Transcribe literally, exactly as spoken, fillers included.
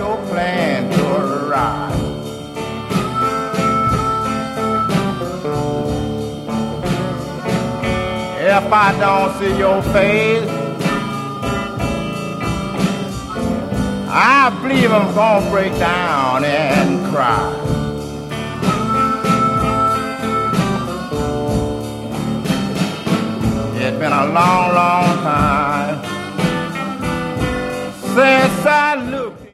your plan to arrive. If I don't see your face, I believe I'm gonna break down and cry. It's been a long, long time